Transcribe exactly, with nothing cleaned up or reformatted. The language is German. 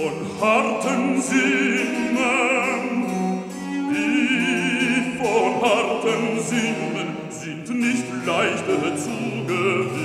von harten Sinnen, die von harten Sinnen sind nicht leicht zu gewinnen.